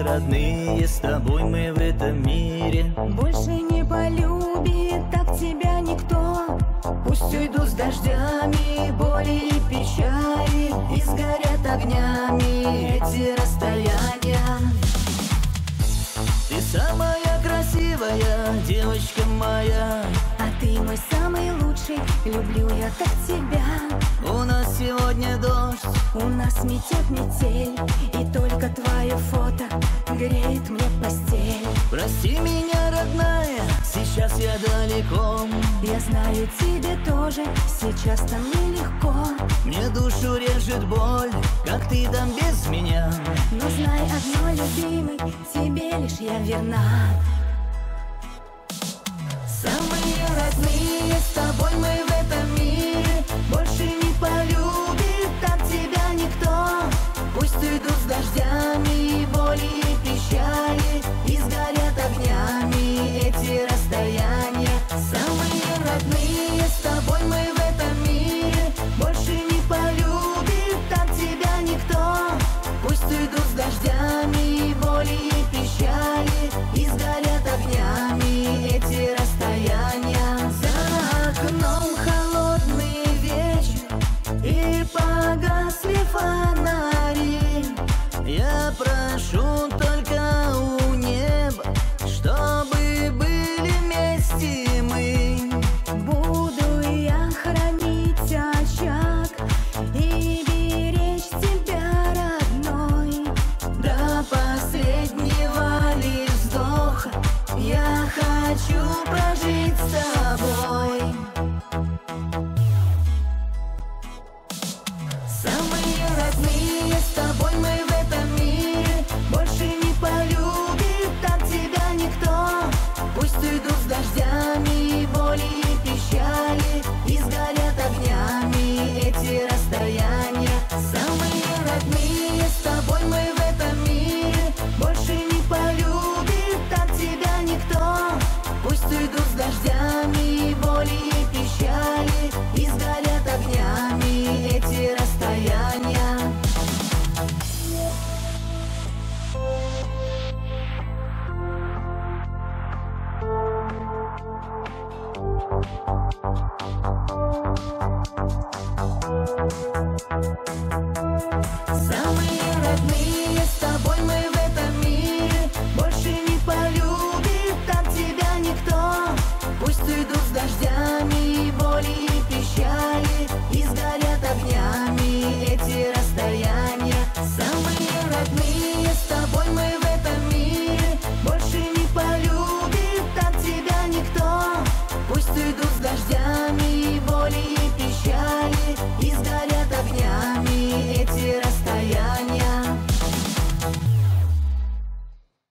Самые родные, с тобой мы в этом мире. Больше не полюбит так тебя никто. Пусть уйдут с дождями боли и печали, и сгорят огнями эти расстояния. Ты самая красивая девочка моя, А ты мой самый лучший, люблю я так тебя. у нас сегодня дождь, У нас метет метель, и только твое фото греет мне постель. прости меня, родная, сейчас я далеко. Я знаю, тебе тоже сейчас там нелегко. Мне душу режет боль, как ты там без меня. Но знай одно, любимый, тебе лишь я верна. Самые родные, с тобой мы в